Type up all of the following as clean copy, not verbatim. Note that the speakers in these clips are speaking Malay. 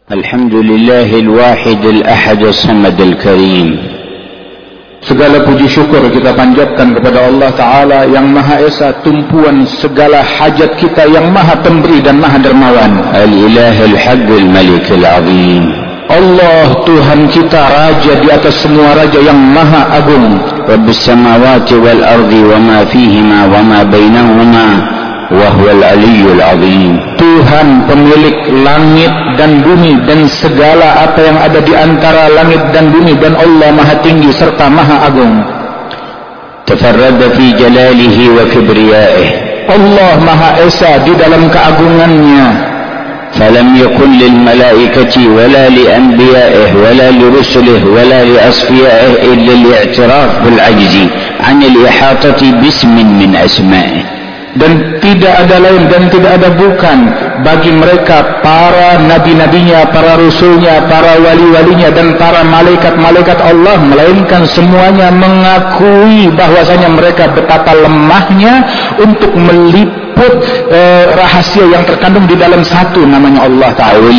الحمد لله الواحد الأحد الصمد الكريم. Segala puji syukur kita panjatkan kepada Allah Ta'ala yang Maha Esa, tumpuan segala hajat kita, yang Maha Pemberi dan Maha Dermawan. Al-Ilah al-Haq al-Malik al-Azim. Allah Tuhan kita, Raja di atas semua Raja yang Maha Agung. Rabbus samawati wal ardi wa ma fihima wa ma bainahuma wa huwal aliyyul azim. Tuhan pemilik langit dan bumi dan segala apa yang ada di antara langit dan bumi, dan Allah Maha Tinggi serta Maha Agung. Tafarrada fi jalalihi wa kibriyaih. Allah Maha Esa di dalam keagungannya. فلم يكن للملائكة ولا لأنبيائه ولا لرسله ولا لأصفيائه إلا الاعتراف بالعجز عن الإحاطة باسم من أسمائه. Dan tidak ada lain dan tidak ada bukan bagi mereka, para nabi-nabinya, para rasulnya, para wali-walinya, dan para malaikat-malaikat Allah, melainkan semuanya mengakui bahwasanya mereka betapa lemahnya untuk meliput rahasia yang terkandung di dalam satu namanya Allah Ta'ala,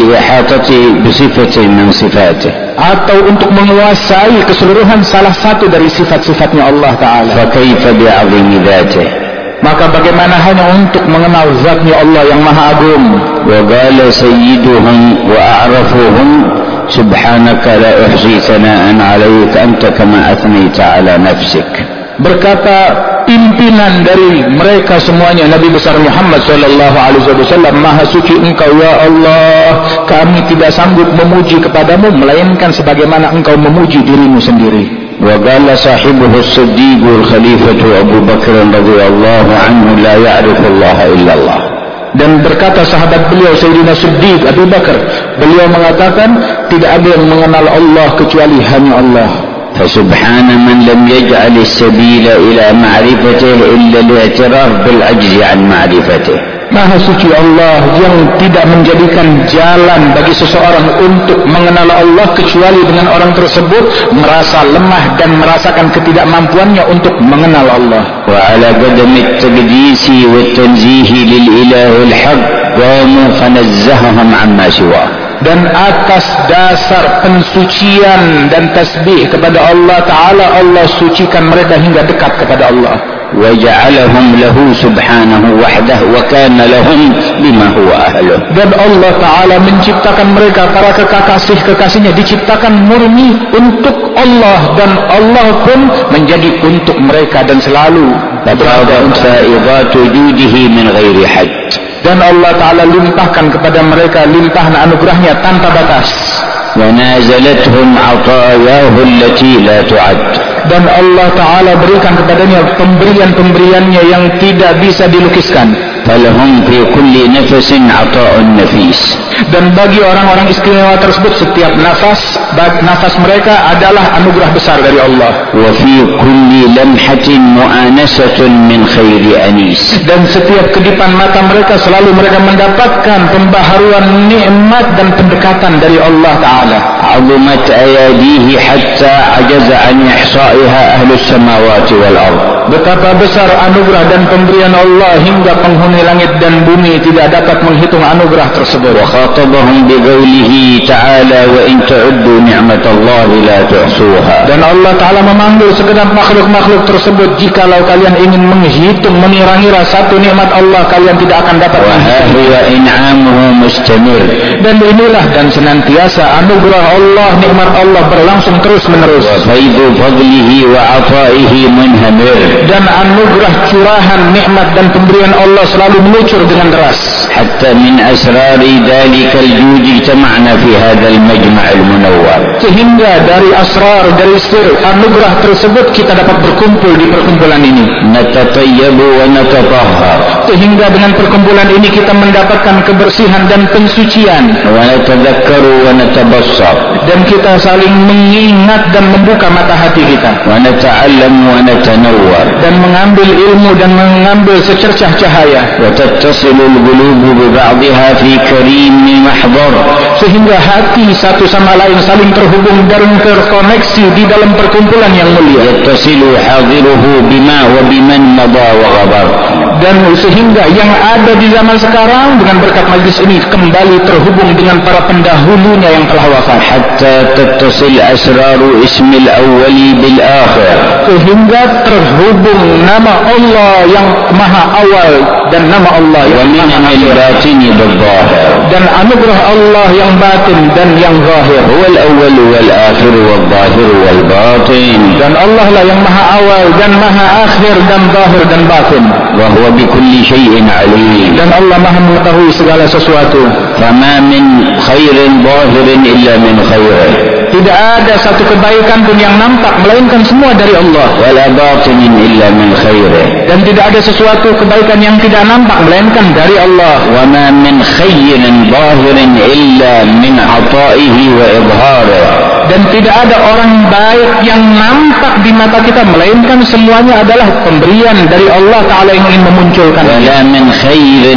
atau untuk menguasai keseluruhan salah satu dari sifat-sifatnya Allah Ta'ala. Maka bagaimana hanya untuk mengenal zatnya Allah yang Maha Agung. Wa qala sayyiduhum wa a'rafuhum subhanaka la uhsi thana'an 'alaika anta kama athnayta 'ala nafsik. Berkata pimpinan dari mereka semuanya, Nabi besar Muhammad sallallahu alaihi wasallam, Maha suci Engkau ya Allah, kami tidak sanggup memuji kepadamu melainkan sebagaimana Engkau memuji dirimu sendiri. وقال صاحبه الصديق الخليفة أبو بكر رضي الله عنه لا يعرف الله إلا الله. Dan berkata sahabat beliau Sayyidina Siddiq Abu Bakar, beliau mengatakan tidak ada yang mengenal Allah kecuali hanya Allah. فسبحان من لم يجعل السبيل إلى معرفته إلا الاعتراف بالعجز عن معرفته. Maha suci Allah yang tidak menjadikan jalan bagi seseorang untuk mengenal Allah kecuali dengan orang tersebut merasa lemah dan merasakan ketidakmampuannya untuk mengenal Allah. Wa ala qadami at-taqdisi wa at-tanzihi lil ilahi al-haq qamu fanazzahahum amma siwa. Dan atas dasar pensucian dan tasbih kepada Allah Ta'ala, Allah sucikan mereka hingga dekat kepada Allah. وجعلهم له سبحانه وحده وكان لهم بما هو أهله. Dan Allah Ta'ala menciptakan mereka, para kekasih-kekasihnya diciptakan murni untuk Allah, dan Allah pun menjadi untuk mereka dan selalu berada untuk فائضات وجوده من غير حد. Dan Allah Ta'ala limpahkan kepada mereka limpahan anugerahnya tanpa batas. ونازلتهم عطاياه التي لا تعد. Dan Allah Ta'ala berikan kepadanya pemberian-pemberiannya yang tidak bisa dilukiskan. فلهم في كل نفس عطاء نفيس. Dan bagi orang-orang istimewa tersebut setiap nafas mereka adalah anugerah besar dari Allah. وفي كل لمحة مؤانسة من خير أنيس. Dan setiap kedipan mata mereka selalu mereka mendapatkan pembaharuan nikmat dan pendekatan dari Allah Ta'ala. عظمت أياديه حتى عجز عن إحصائها أهل السماوات والأرض. Betapa besar anugerah dan pemberian Allah hingga penghuni langit dan bumi tidak dapat menghitung anugerah tersebut. وخاطبهم بقوله تعالى وإن تعدوا نعمة الله لا تحصوها. Dan Allah Ta'ala memanggil segenap makhluk-makhluk tersebut, jikalau kalian ingin menghitung mengira-ngira satu nikmat Allah, kalian tidak akan dapat menghitung. وهو إنعامه مستمر. Dan inilah dan senantiasa anugerah Allah, nikmat Allah berlangsung terus-menerus. وفيض فضله وعطائه منهمر. Dan anugerah curahan nikmat dan pemberian Allah selalu melucur dengan deras. حتى من أسرار ذلك الجود اجتمعنا في هذا المجمع المنور. Sehingga dari asrar, dari sir anugerah tersebut kita dapat berkumpul di perkumpulan ini. نتطيب ونتطهر. Sehingga dengan perkumpulan ini kita mendapatkan kebersihan dan pensucian. ونتذكر ونتبصر. Dan kita saling mengingat dan membuka mata hati kita. ونتعلم ونتنور. dan mengambil ilmu dan mengambil secercah cahaya. وتتصل القلوب ببعضها في كريم محضر, sehingga hati satu sama lain saling terhubung dan terkoneksi di dalam perkumpulan yang mulia. يتصل حاضره بما وبمن مضى وغبر, dan sehingga yang ada di zaman sekarang dengan berkat majlis ini kembali terhubung dengan para pendahulunya yang telah wafat. حتى تتصل أسرار اسم الأول بالآخر, sehingga terhubung nama Allah yang maha awal dan nama Allah yang maha akhir, الباطن بالظاهر, dan anugerah Allah yang batin dan yang zahir. هو الأول والآخر والظاهر والباطن, dan Allah lah yang maha awal dan maha akhir dan zahir dan batin. وهو بكل شيء عليم, dan Allah maha mengetahui segala sesuatu. فما من خير ظاهر إلا من خيره, tidak ada satu kebaikan pun yang nampak melainkan semua dari Allah. ولا باطن إلا من خيره, dan tidak ada sesuatu kebaikan yang tidak nampak melainkan dari Allah. وما من خير ظاهر إلا من عطائه وإظهاره, dan tidak ada orang baik yang nampak di mata kita melainkan semuanya adalah pemberian dari Allah Ta'ala yang ingin memunculkan. ولا من خير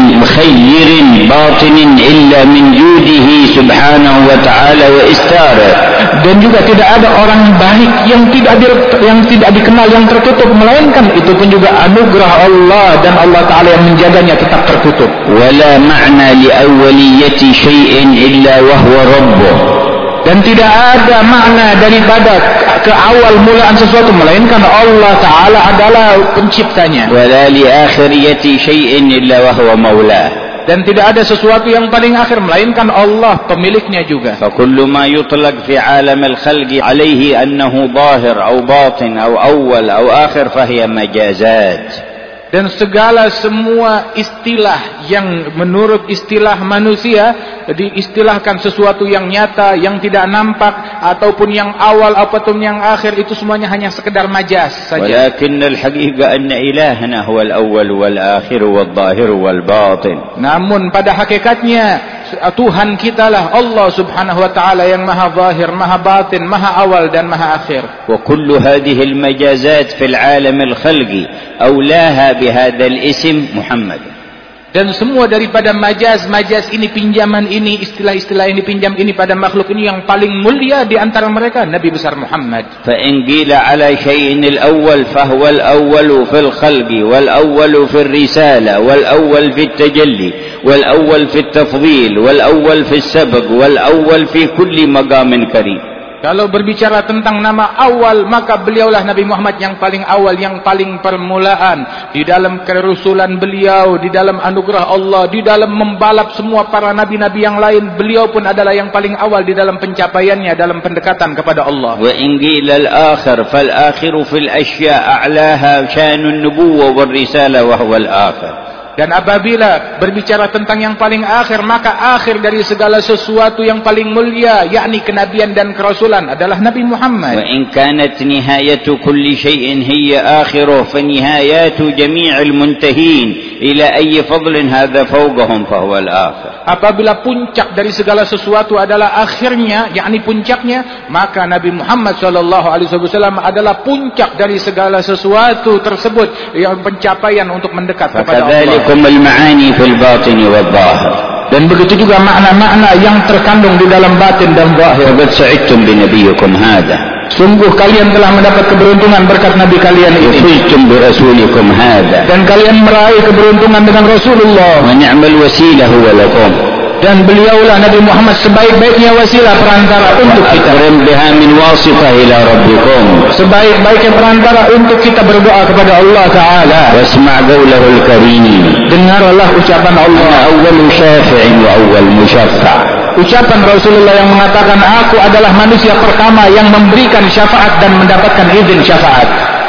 باطن إلا من جوده سبحانه وتعالى وإستاره, dan juga tidak ada orang baik yang tidak dikenal, yang tertutup, melainkan itu pun juga anugerah Allah dan Allah Ta'ala yang menjaganya tetap tertutup. ولا معنى لأولية شيء إلا وهو ربه, dan tidak ada makna daripada keawal mulaan sesuatu melainkan Allah Ta'ala adalah penciptanya. ولا لآخرية شيء إلا وهو مولاه, dan tidak ada sesuatu yang paling akhir melainkan Allah pemiliknya juga. فكل ما يطلق في عالم الخلق عليه أنه ظاهر أو باطن أو أول أو آخر فهي مجازات. dan segala semua istilah yang menurut istilah manusia diistilahkan sesuatu yang nyata, yang tidak nampak, ataupun yang awal ataupun yang akhir, itu semuanya hanya sekedar majaz saja. ولكن الحقيقة أن إلهنا هو الأول والآخر والظاهر والباطن. Namun pada hakikatnya Tuhan kita lah Allah Subhanahu wa Ta'ala yang maha zahir, maha batin, maha awal dan maha akhir. وكل هذه المجازات في العالم الخلقي أولاها بهذا الاسم محمد. Dan semua daripada majaz ini, pinjaman ini, istilah-istilah ini, pinjam ini pada makhluk ini, yang paling mulia di antara mereka Nabi besar Muhammad. فإن قيل على شيء الأول فهو الأول في الخلق والأول في الرسالة والأول في التجلي والأول في التفضيل والأول في السبق والأول في كل مقام كريم. Kalau berbicara tentang nama awal, maka beliaulah Nabi Muhammad yang paling awal, yang paling permulaan di dalam kerusulan beliau, di dalam anugerah Allah, di dalam membalap semua para nabi-nabi yang lain. Beliau pun adalah yang paling awal di dalam pencapaiannya, dalam pendekatan kepada Allah. وإن قيل الآخر فالآخر في الأشياء أعلاها شان النبوة والرسالة وهو الآخر. Dan apabila berbicara tentang yang paling akhir, maka akhir dari segala sesuatu yang paling mulia, yakni kenabian dan kerasulan, adalah Nabi Muhammad. وإن كانت نهاية كل شيء هي آخره فنهايات جميع المنتهين إلى أي فضل هذا فوقهم فهو الآخر. Apabila puncak dari segala sesuatu adalah akhirnya, yakni puncaknya, maka Nabi Muhammad SAW adalah puncak dari segala sesuatu tersebut, yang pencapaian untuk mendekat kepada Allah. المعاني في الباطن والظاهر. Dan begitu juga makna-makna yang terkandung di dalam batin dan zahir. فقد سعدتم بنبيكم هذا. Sungguh kalian telah mendapat keberuntungan berkat Nabi kalian ini. وفزتم برسولكم هذا. Dan kalian meraih keberuntungan dengan Rasulullah. ونعم الوسيلة هو لكم. Dan beliaulah Nabi Muhammad sebaik-baiknya wasilah perantara untuk kita. وأكرم بها من واسطة إلى ربكم. Sebaik-baiknya perantara untuk kita berdoa kepada Allah Ta'ala. واسمع قوله الكريم. Dengarlah ucapan Allah. أنا أول شافع وأول مشفع. Ucapan Rasulullah yang mengatakan, aku adalah manusia pertama yang memberikan syafaat dan mendapatkan izin syafaat.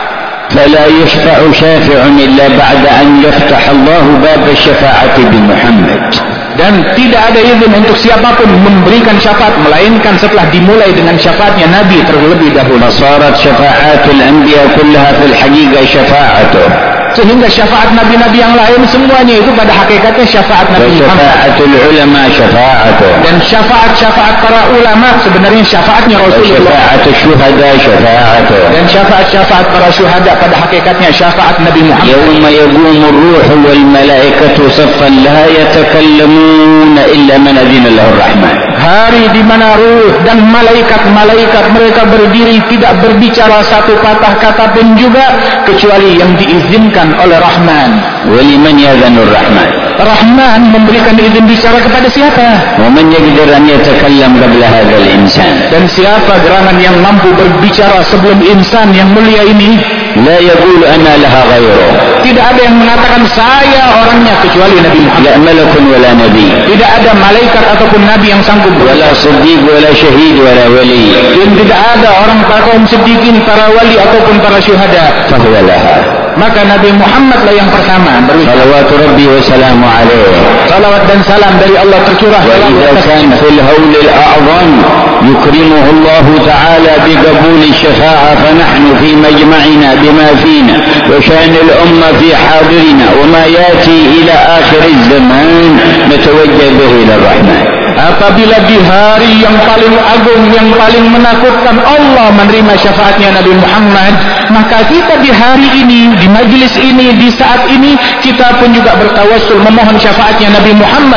فلا يشفع شافع إلا بعد أن يفتح الله باب الشفاعة بمحمد. Dan tidak ada izin untuk siapapun memberikan syafaat melainkan setelah dimulai dengan syafaatnya Nabi terlebih dahulu. فصارت شفاعات الأنبياء كلها في الحقيقة شفاعته. Sehingga syafaat nabi-nabi yang lain semuanya itu pada hakikatnya syafaat Nabi Muhammad. Syafa'atul ulama syafa'atuh. Dan syafaat-syafaat para ulama sebenarnya syafaatnya Rasulullah. Syafa'atul syuhada syafa'atuh. Dan syafaat-syafaat para syuhada pada hakikatnya syafaat Nabi Muhammad. Yawma yaqumur ruhu wal malaikatu saffan la yatakallamuna illa man adina lahu rahman. Hari di mana ruh dan malaikat-malaikat mereka berdiri tidak berbicara satu patah kata pun juga kecuali yang diizinkan oleh Rahman. Waliman yadhanur rahman. Rahman memberikan izin bicara kepada siapa? Wa man yaqdir an yatakallam qabla hadzal insan. Dan siapa gerangan yang mampu berbicara sebelum insan yang mulia ini? La yaqulu anna laha ghayru. Tidak ada yang mengatakan saya orangnya kecuali Nabi Muhammad. La malakun wala nabi. Tidak ada malaikat ataupun nabi yang sanggup. Wala siddiq wala syahid wala wali. Dan tidak ada orang para kaum siddiqin, para wali ataupun para syuhada. Fahuwa laha. Maka Nabi Muhammad lah yang pertama berbicara. Salawatu rabbi wa salamu alaihi. Salawat dan salam dari Allah tercurah. Wa idza kana fil hawl al a'zam yukrimuhu Allah ta'ala bi qabul ash-shafa'a fa nahnu fi majma'ina bima fina wa shan al-umma fi hadirina wa ma yati ila akhir az-zaman natawajjah bihi ila ar-rahman. Apabila di hari yang paling agung, yang paling menakutkan Allah menerima syafaatnya Nabi Muhammad, maka kita di hari ini, di majlis ini, di saat ini, kita pun juga bertawassul memohon syafaatnya Nabi Muhammad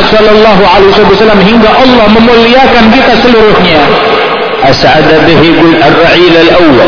SAW hingga Allah memuliakan kita seluruhnya. As'ada bihi ar-ra'il al-awwal.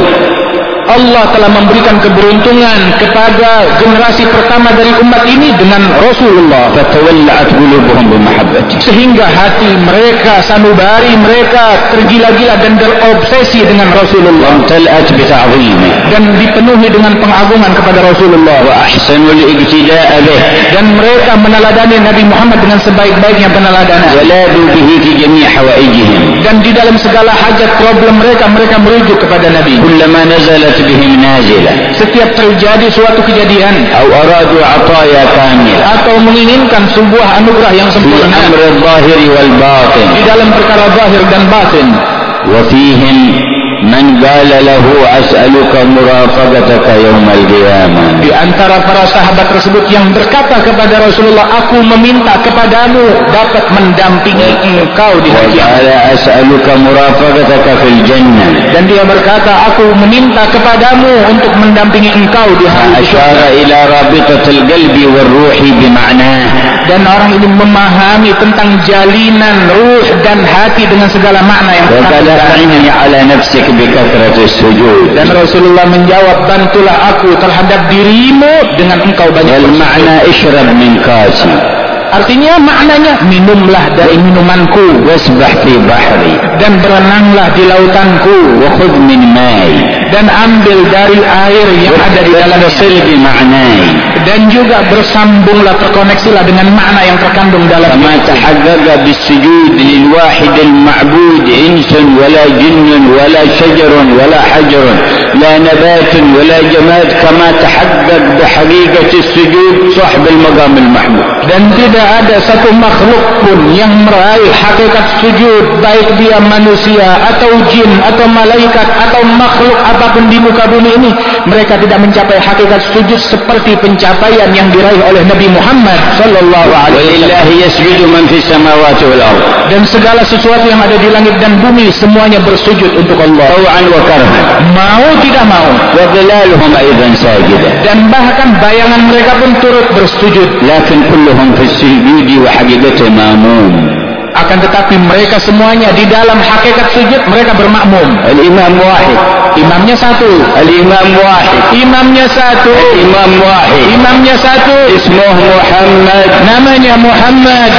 Allah telah memberikan keberuntungan kepada generasi pertama dari umat ini dengan Rasulullah. Fatawalla'at qulubuhum bimahabbati. Sehingga hati mereka, sanubari mereka tergila-gila dan terobsesi dengan Rasulullah. Tal'at bita'zimi. Dan dipenuhi dengan pengagungan kepada Rasulullah. Wa ahsanul ibtida'a bih. Dan mereka meneladani Nabi Muhammad dengan sebaik-baiknya peneladanan. Waladu bihi fi jami' hawaijihim. Dan di dalam segala hajat problem mereka, mereka merujuk kepada Nabi. Kullama nazalat bihim nazilah. Setiap terjadi suatu kejadian atau aradu ataya kamil, atau menginginkan sebuah anugerah yang sempurna fi amr al-zahir wal batin, di dalam perkara zahir dan batin. Wa fihim man qala lahu as'aluka murafaqataka yaumal qiyamah. Di antara para sahabat tersebut yang berkata kepada Rasulullah, aku meminta kepadamu dapat mendampingi engkau di hari kiamat. Wa as'aluka murafaqataka fil jannah. Dan dia berkata, aku meminta kepadamu untuk mendampingi engkau di hari kiamat. Asyara ila rabitatil qalbi war ruhi bima'nah. Dan orang ini memahami tentang jalinan ruh dan hati dengan segala makna yang terkandung ala nafsik bikathratis sujud. Dan Rasulullah menjawab, bantulah aku terhadap dirimu dengan engkau banyak bersyukur. Al-ma'na ishrab min kasi. Artinya maknanya minumlah dari minumanku, wasbah fi bahri, dan berenanglah di lautanku, wa khudh min ma'i, dan ambil dari air yang ada di dalamnya. Silbi ma'nai. Dan juga bersambunglah, terkoneksilah dengan makna yang terkandung dalam kama tahaqqaqa bis-sujud lil wahid al-ma'bud insun wala jinnun wala syajarun wala hajarun la nabatun wala jamad kama tahaqqaq bi haqiqati as-sujud sahib al-maqam al-mahmud. Dan tidak ada satu makhluk pun yang meraih hakikat sujud, baik dia manusia atau jin atau malaikat atau makhluk apapun di muka bumi ini, mereka tidak mencapai hakikat sujud seperti pencapaian yang diraih oleh Nabi Muhammad sallallahu alaihi wasallam. Walillahi yasjudu man fis samawati wal ardh. Dan segala sesuatu yang ada di langit dan bumi semuanya bersujud untuk Allah. Tau'an wa karhan. Mau tidak mau. Wa dhilaluhum aidan sajidah. Dan bahkan bayangan mereka pun turut bersujud. Lakin kulluhum fis sujudi wa haqiqati ma'mum. Akan tetapi mereka semuanya di dalam hakikat sujud mereka bermakmum. Al-imam wahid. Imamnya satu. Al-imam wahid. Imamnya satu. Al-imam wahid. Imamnya satu. Ismuhu Muhammad. Namanya Muhammad.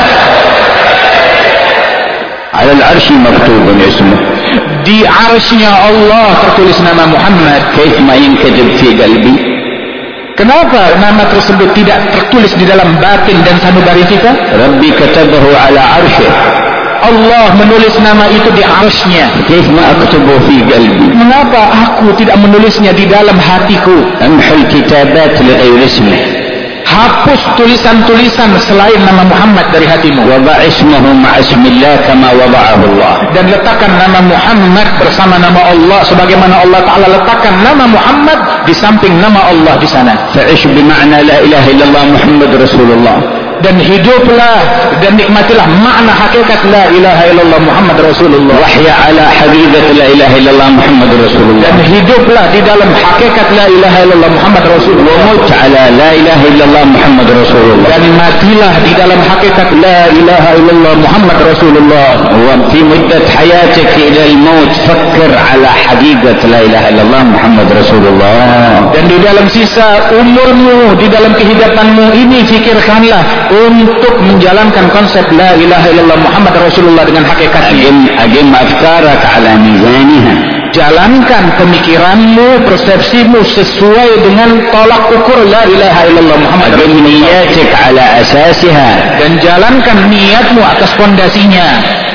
Ala al-arshi maktubun ismuh. Di arsy-Nya Allah tertulis nama Muhammad. Kaif ma yankatib fi qalbi? Kenapa nama tersebut tidak tertulis di dalam batin dan sanubari kita? Rabbi katabahu ala arsyih. Allah menulis nama itu di arsy-Nya. Kaif ma aktubu fi qalbi? Mengapa aku tidak menulisnya di dalam hatiku? Amhul kitabat li ghairi ismih. hapus tulisan-tulisan selain nama Muhammad dari hatimu. وضع اسمه مع اسم الله كما وضعه الله. Dan letakkan nama Muhammad bersama nama Allah sebagaimana Allah Ta'ala letakkan nama Muhammad di samping nama Allah di sana. فعش بمعنى لا إله إلا الله محمد رسول الله. Dan hiduplah dan nikmatilah makna hakikat la ilaha illallah Muhammad Rasulullah. وحيا على حقيقة لا إله إلا الله محمد رسول الله. Dan hiduplah di dalam hakikat la ilaha illallah Muhammad Rasulullah. ومت على لا إله إلا الله محمد رسول الله. Dan matilah di dalam hakikat la ilaha illallah Muhammad Rasulullah. وفي مدة حياتك إلى الموت فكر على حقيقة لا إله إلا الله محمد رسول الله. Dan di dalam sisa umurmu, di dalam kehidupanmu ini fikirkanlah untuk menjalankan konsep la ilaha illallah Muhammad Rasulullah dengan hakikatnya. أقم أفكارك على ميزانها. Jalankan pemikiranmu, persepsimu sesuai dengan tolak ukur la ilaha illallah Muhammad أقم Rasulullah. نياتك على أساسها. Dan jalankan niatmu atas fondasinya.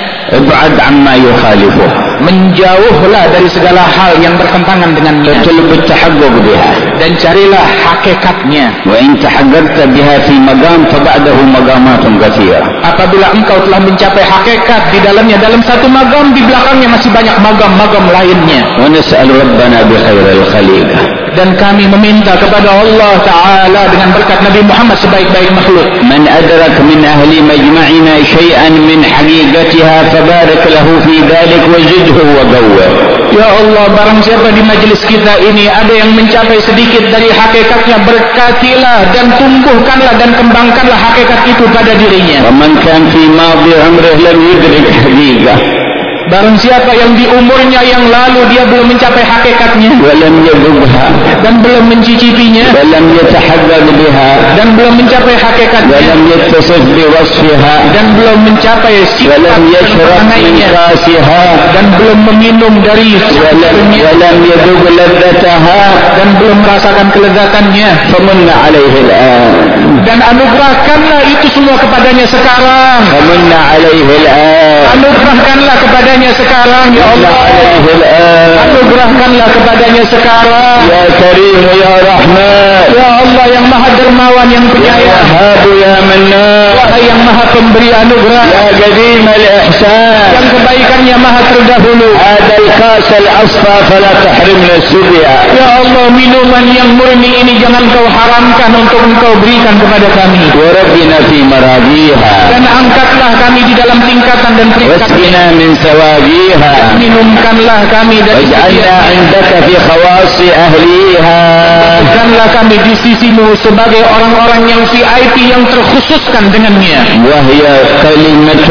ابعد عما يخالفه. Menjauhlah dari segala hal yang bertentangan dengannya. اطلب التحقق بها. Dan carilah hakikatnya. وإن تحققت بها في مقام فبعده مقامات كثيرة. Apabila engkau telah mencapai hakikat di dalamnya dalam satu magam, di belakangnya masih banyak magam-magam lainnya. ونسأل ربنا بخير الخليقة. Dan kami meminta kepada Allah Ta'ala dengan berkat Nabi Muhammad sebaik-baik makhluk. من أدرك من أهل مجمعنا شيئا من حقيقتها فبارك له في ذلك وزده وقوه. Ya Allah, barang siapa di majlis kita ini ada yang mencapai sedikit dari hakikatnya, berkatilah dan tumbuhkanlah dan kembangkanlah hakikat itu pada dirinya. ومن كان في ماضي عمره لم يدرك حقيقة. Barang siapa yang di umurnya yang lalu dia belum mencapai hakikatnya ولم يذوقها. dan belum mencicipinya ولم يتحقق بها. dan belum mencapai hakikatnya ولم يتصف بوصفها. dan belum mencapai sifat ولم يشرب من peranainya كاسها. dan belum meminum dari sumbernya ولم يذوق لذتها. dan belum merasakan kelezatannya. فمن عليه الآن. Dan anugerahkanlah itu semua kepadanya sekarang. فمن عليه الآن. Anugerahkanlah kepadanya sekarang, ya Allah. عليه الآن. Anugerahkanlah kepadanya sekarang. يا كريم يا رحمن. Ya Allah yang maha dermawan, yang يا penyayang. وهاب يا منان. Wahai yang maha pemberi anugerah, يا قديم الإحسان. yang kebaikannya maha terdahulu. هذا الكاس الأصفى فلا تحرمنا السبيا. Ya Allah, minuman yang murni ini jangan kau haramkan untuk engkau berikan kepada kami. وربنا في مراضيها. Dan angkatlah kami di dalam tingkatan dan peringkat. واسقنا من سواقيها. Minumkanlah kami dari واجعلنا عندك في خواص أهليها. Jadikanlah kami di sisimu sebagai orang-orang yang VIP yang terkhususkan dengannya. وهي كلمة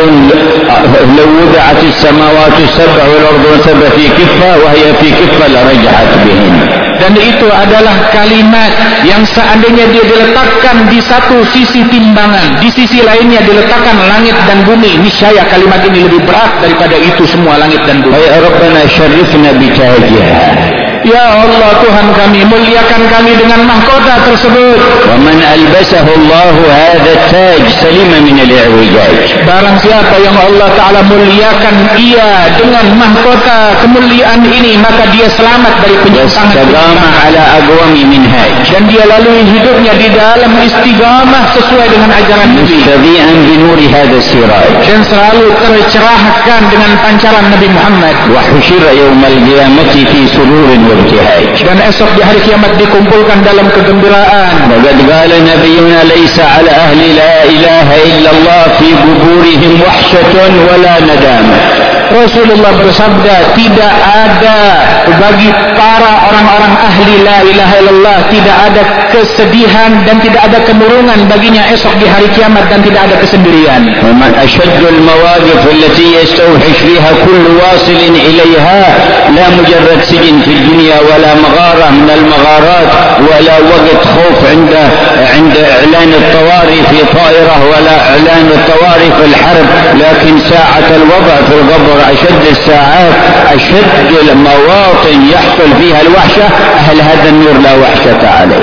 لو وضعت السماوات السبع والأرض السبع في كفة وهي في كفة لرجعت بهن. Dan itu adalah kalimat yang seandainya dia diletakkan di satu sisi timbangan, di sisi lainnya diletakkan langit dan bumi, niscaya kalimat ini lebih berat daripada itu semua langit dan bumi. يا ربنا شرفنا بتاجها. Ya Allah Tuhan kami, muliakan kami dengan mahkota tersebut. ومن ألبسه الله هذا التاج سلم من الاعوجاج. Barang siapa yang Allah Ta'ala muliakan ia dengan mahkota kemuliaan ini, maka dia selamat dari penyimpangan. واستقام على أقوم منهاج. Dan dia lalui hidupnya di dalam istiqamah sesuai dengan ajaran Nabi. مستضيئا بنور هذا السراج. Dan selalu tercerahkan dengan pancaran Nabi Muhammad. وحشر يوم القيامة في سرور وابتهاج. Dan esok di hari kiamat dikumpulkan dalam kegembiraan. وقد قال نبينا ليس على أهل لا إله إلا الله في قبورهم وحشة ولا ندامة. Rasulullah bersabda, tidak ada bagi para orang-orang ahli la ilaha illallah, tidak ada kesedihan dan tidak ada kemurungan baginya esok di hari kiamat, dan tidak ada kesendirian. ومن أشد المواقف التي يستوحش فيها كل واصل إليها لا مجرد سجن في الدنيا ولا مغارة من المغارات ولا وقت خوف عند إعلان الطوارئ في طائرة ولا إعلان الطوارئ في الحرب، لكن ساعة الوضع في القبر أشد الساعات، أشد المواطن يحصل فيها الوحشة. أهل هذا النور لا وحشة عليه.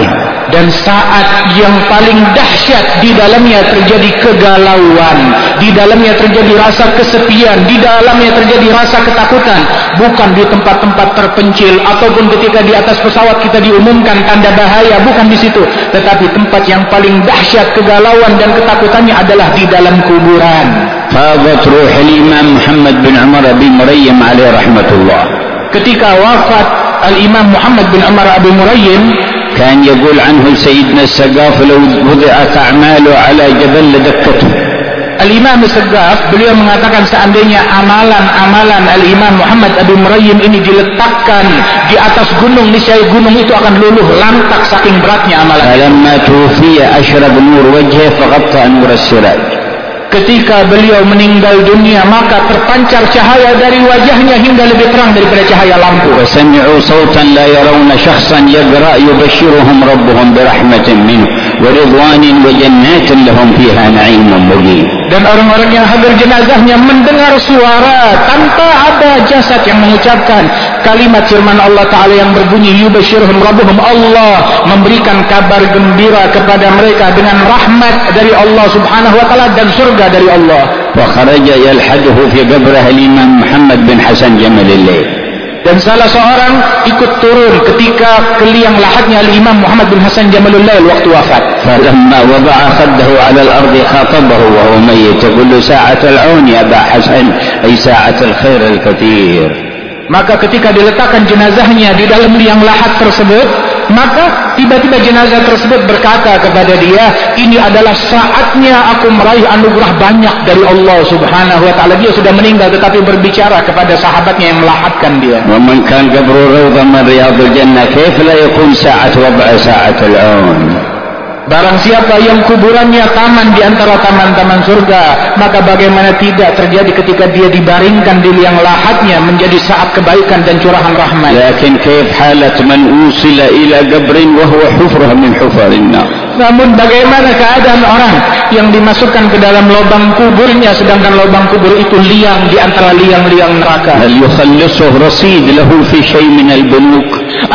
Dan saat yang paling dahsyat, di dalamnya terjadi kegalauan, di dalamnya terjadi rasa kesepian, di dalamnya terjadi rasa ketakutan. Bukan di tempat-tempat terpencil ataupun ketika di atas pesawat kita diumumkan tanda bahaya, bukan di situ. Tetapi tempat yang paling dahsyat kegalauan dan ketakutannya adalah di dalam kuburan. Fadat ruh al-Imam Muhammad bin Umar bin Murayyim alaihi rahmatullah. Ketika wafat al-Imam Muhammad bin Umar bin Murayyim, كان يقول عنه سيدنا السقاف لو وضعت أعماله على جبل لدكته. Al-Imam As-Saggaf, beliau mengatakan seandainya amalan-amalan Al-Imam Muhammad bin Murayyim ini diletakkan di atas gunung, niscaya gunung itu akan luluh lantak saking beratnya amalan. Falamma tuwfiya ashrab nur wajhihi faghatta nur as-siraj. Ketika beliau meninggal dunia, maka terpancar cahaya dari wajahnya hingga lebih terang daripada cahaya lampu. Wasami'u sautan la yarawna syakhsan yagra yubashshiruhum rabbuhum birahmatin minhu wa ridwanin wa jannatin lahum fiha na'imun muqim. Dan orang-orang yang hadir jenazahnya mendengar suara tanpa ada jasad yang mengucapkan kalimat firman Allah Ta'ala yang berbunyi yubashshiruhum rabbuhum, Allah memberikan kabar gembira kepada mereka dengan rahmat dari Allah Subhanahu wa Ta'ala dan surga dari Allah. Wa kharaja yalhaduhu fi qabrih al-Imam Muhammad bin Hasan Jamal al-Lail. Dan salah seorang ikut turun ketika ke liang lahatnya al-Imam Muhammad bin Hasan Jamalul Lail waktu wafat. Falamma wada'a khaddahu 'ala al-ardi khatabahu wa huwa mayyit yaqulu sa'atul 'aun ya Aba Hasan ay sa'atul khair al-katsir. Maka ketika diletakkan jenazahnya di dalam liang lahat tersebut, maka tiba-tiba jenazah tersebut berkata kepada dia, ini adalah saatnya aku meraih anugerah banyak dari Allah Subhanahu wa Ta'ala. Dia sudah meninggal tetapi berbicara kepada sahabatnya yang melahatkan dia. Wa man kan qabru rawdhan min riyadil jannah kayfa la yakun sa'at wad'a sa'atul 'aun. Barang siapa yang kuburannya taman di antara taman-taman surga, maka bagaimana tidak terjadi ketika dia dibaringkan di liang lahatnya menjadi saat kebaikan dan curahan rahmat. Lakin kayf halat man usila ila qabrin wa huwa hufrah min hufarin nar. Namun bagaimana keadaan orang yang dimasukkan ke dalam lubang kuburnya sedangkan lubang kubur itu liang di antara liang-liang neraka? Hal yukhallisuhu rasid lahu fi syai' min al-bunuk.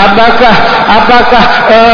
Apakah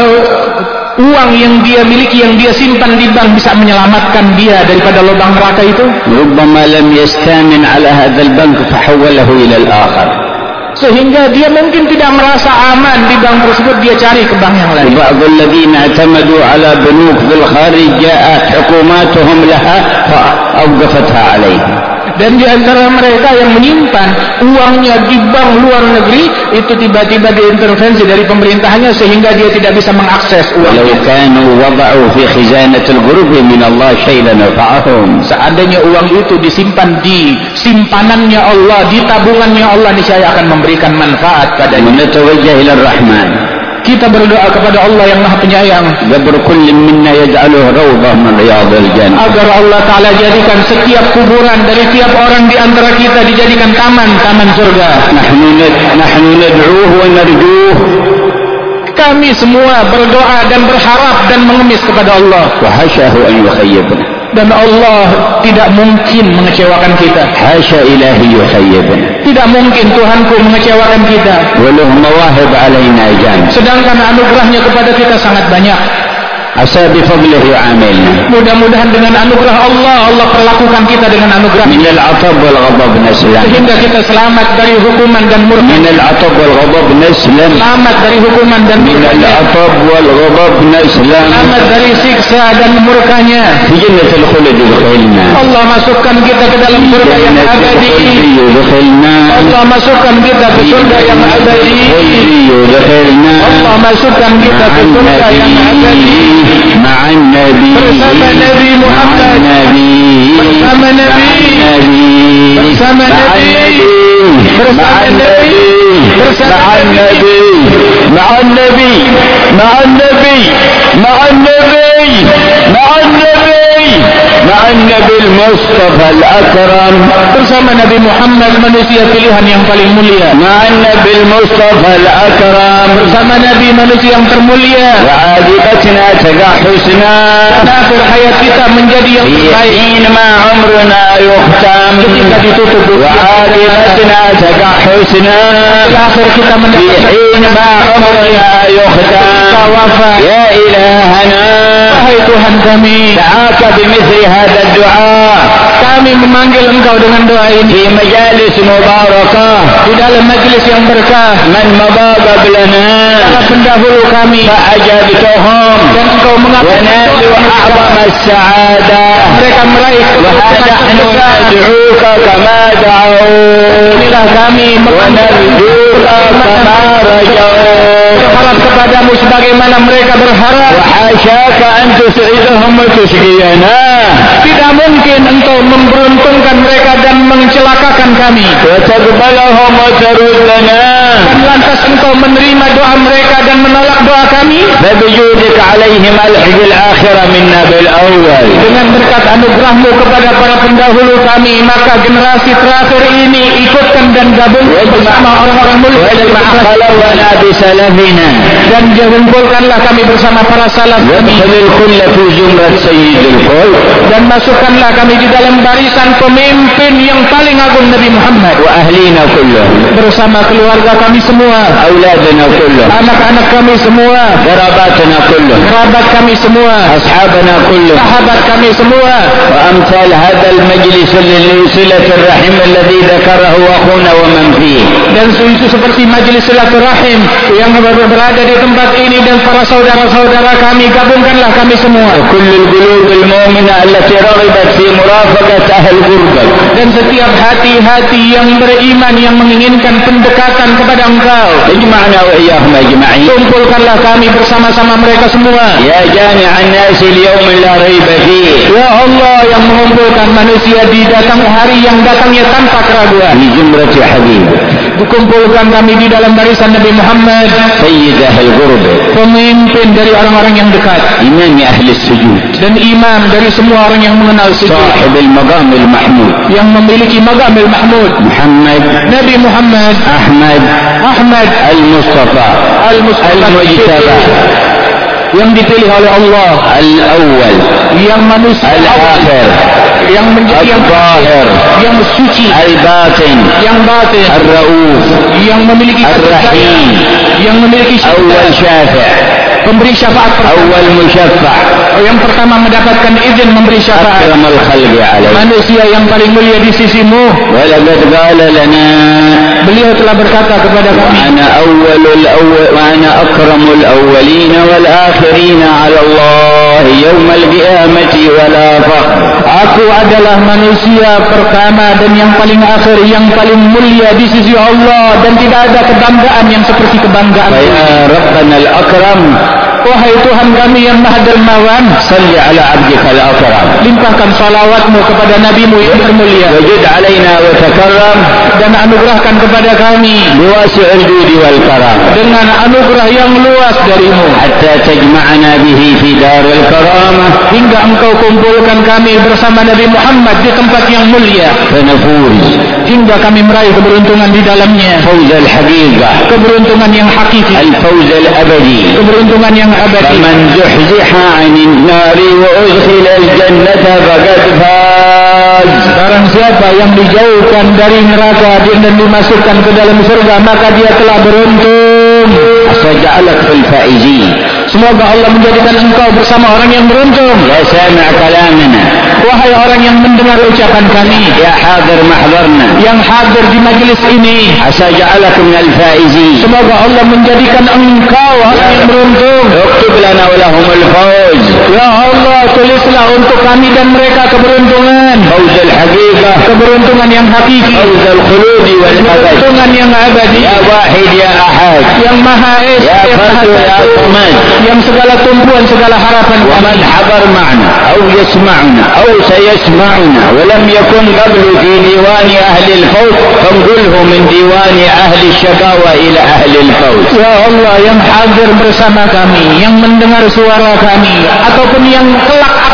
uang yang dia miliki, yang dia simpan di bank bisa menyelamatkan dia daripada lubang neraka itu? Rubbama lam yastamin ala hadzal bank fahawwalahu ila al-akhar. Sehingga dia mungkin tidak merasa aman di bank tersebut, dia cari ke bank yang lain. Ba'dul ladzina i'tamadu ala bunuk fil kharij ja'at hukumatuhum laha fa awqafatha 'alayhim. Dan di antara mereka yang menyimpan uangnya di bank luar negeri itu tiba-tiba diintervensi dari pemerintahannya sehingga dia tidak bisa mengakses uangnya. Law kanu wada'u fi khizanatil ghurbi min Allah syai'an nafa'ahum. Seandainya uang itu disimpan di simpanannya Allah, di tabungannya Allah, niscaya akan memberikan manfaat padanya. Natawajjah ila Rahman. Kita berdoa kepada Allah yang Maha Penyayang. Qabr kulli minna yaj'aluhu rawdah min riyadil jannah. Agar Allah Ta'ala jadikan setiap kuburan dari tiap orang di antara kita dijadikan taman-taman surga. Nahnu nad'uhu wa narjuh. Kami semua berdoa dan berharap dan mengemis kepada Allah. Wa hasyahu an yukhayyibna. Dan Allah tidak mungkin mengecewakan kita. Hasya ilahi yukhayyibna. Tidak mungkin Tuhanku mengecewakan kita. Walau mawahib alaina jan. Sedangkan anugerahnya kepada kita sangat banyak. Asa bifadlihi yu'amilna. Mudah-mudahan dengan anugerah Allah perlakukan kita dengan anugerah. Minal atab wal ghadab naslam. Sehingga kita selamat dari hukuman dan murka. Minal atab wal ghadab naslam. Selamat dari hukuman dan murka. Minal atab wal ghadab naslam. Selamat dari siksa dan murkanya. Fi jannatil khuld yudkhilna. Allah masukkan kita ke dalam surga yang abadi. Allah masukkan kita ke surga yang abadi. Allah masukkan kita ke surga yang abadi. مع النبي bersama Nabi Muhammad, bersama Nabi, bersama Nabi, bersama Nabi, bersama Nabi, مع النبي، مع النبي، مع النبي، مع النبي، مع النبي المصطفى الأكرم bersama Nabi Muhammad manusia pilihan yang paling mulia. مع النبي المصطفى الأكرم bersama Nabi manusia yang termulia. وعاقبتنا حسنا. Akhir hayat kita menjadi yang terbaik. Inma umruna yukhtam. Ketika ditutup. Wa'aqibatna husna. Akhir kita menjadi. Inma umruna yukhtam. mereka wafat. Ya ilahana, Wahai Tuhan kami, da'aka bimithli hadha ad-du'a kami memanggil Engkau dengan doa ini fi majalis mubarakah di dalam majlis yang berkah. man madha qablana Para pendahulu kami, fa'ajabtahum dan Engkau wa mengabulkan nalu a'zama as-sa'adah mereka meraih wa nahnu nad'uka kama da'u Inilah kami wa narjuka kama rajau berharap kepadamu sebagaimana mereka berharap. wa hasyaka an tus'idahum wa tusqiyana Tidak mungkin Engkau memberuntungkan mereka dan mencelakakan kami. wa taqbalahum wa taruddana Dan lantas Engkau menerima doa mereka dan menolak doa kami. فبجودك عليهم ألحق الآخرة منا بالأول Dengan berkat anugerahmu kepada para pendahulu kami, maka generasi terakhir ini ikutkan dan gabung bersama orang-orang mulia واجمع خلونا بسلفنا dan kumpulkanlah kami bersama para salaf kami, وادخل الكل في زمرة سيد الكل dan masukkanlah kami di dalam barisan pemimpin yang paling agung Nabi Muhammad وأهلينا كلهم bersama keluarga kami semua, أولادنا كلهم anak-anak kami semua, قراباتنا كلهم kerabat kami semua, أصحابنا كلهم sahabat kami semua, وأمثال هذا المجلس لصلة الرحم الذي ذكره أخونا ومن فيه dan isu seperti majelis silaturahim yang berada di tempat ini dan para saudara-saudara kami, gabungkanlah kami semua. وكل القلوب المؤمنة التي رغبت في مرافقة أهل قربك Dan setiap hati-hati yang beriman yang menginginkan pendekatan kepada Engkau, اجمعنا وإياهم أجمعين kumpulkanlah kami bersama-sama mereka semua. يا جامع الناس اليوم لا ريب فيه Ya Allah yang mengumpulkan manusia di datang hari yang datangnya tanpa keraguan. في زمرة حبيب Kumpulkan kami di dalam barisan Nabi Muhammad, سيد أهل الغربة pemimpin dari orang-orang yang dekat إمام أهل السجود dan imam dari semua orang yang mengenal sujud, صاحب المقام المحمود yang memiliki Maqamil Mahmud, محمد Nabi Muhammad أحمد Ahmad المصطفى المجتبى yang dipilih oleh Allah, الأول yang manusia الآخر yang menjadi yang الظاهر yang suci, الباطن yang batin, الرؤوف yang memiliki الرحيم yang memiliki أول شافع pemberi syafaat pertama, أول مشفع yang pertama mendapatkan izin memberi syafaat, أكرم الخلق عليه manusia yang paling mulia di sisimu. ولقد قال لنا Beliau telah berkata kepada kami, وأنا أول الأول وأنا أكرم الأولين والآخرين على الله يوم القيامة ولا فخر aku adalah manusia pertama dan yang paling akhir, yang paling mulia di sisi Allah, dan tidak ada kebanggaan yang seperti kebanggaan. فيا ربنا الأكرم Wahai Tuhan kami yang maha dermawan, صل على عبدك الأكرم limpahkan salawatmu kepada nabimu yang termulia, وجد علينا وتكرم dan anugerahkan kepada kami بواسع الجود والكرم dengan anugerah yang luas darimu, حتى تجمعنا به في دار الكرامة hingga engkau kumpulkan kami bersama Nabi Muhammad di tempat yang mulia, فنفوز hingga kami meraih keberuntungan di dalamnya, فوز الحقيقة keberuntungan yang hakiki, الفوز الأبدي keberuntungan yang abadi. فمن زحزح عن النار وأدخل الجنة فقد فاز Barang siapa yang dijauhkan dari neraka dan dimasukkan ke dalam surga, maka dia telah beruntung. فجعلك في الفائزين Semoga Allah menjadikan engkau bersama orang yang beruntung. يا سامع كلامنا Wahai orang yang mendengar ucapan kami, يا حاضر محضرنا yang hadir di majelis ini, عسى جعلك من الفائزين semoga Allah menjadikan engkau orang yang beruntung. اكتب لنا ولهم الفوز Ya Allah, tulislah untuk kami dan mereka keberuntungan, فوز الحقيقة keberuntungan yang hakiki, فوز الخلود والأبد keberuntungan yang abadi, يا واحد يا أحد yang maha esa, يا yang maha فرد يا satu, صمد yang segala tumpuan, segala harapan ومن kami. حضر معنا أو يسمعنا أو سيسمعنا ولم يكن قبل في ديوان أهل الفوز فانقله من ديوان أهل الشقاوة إلى أهل الفوز Ya Allah, yang hadir bersama kami, yang mendengar suara kami, ataupun yang kelak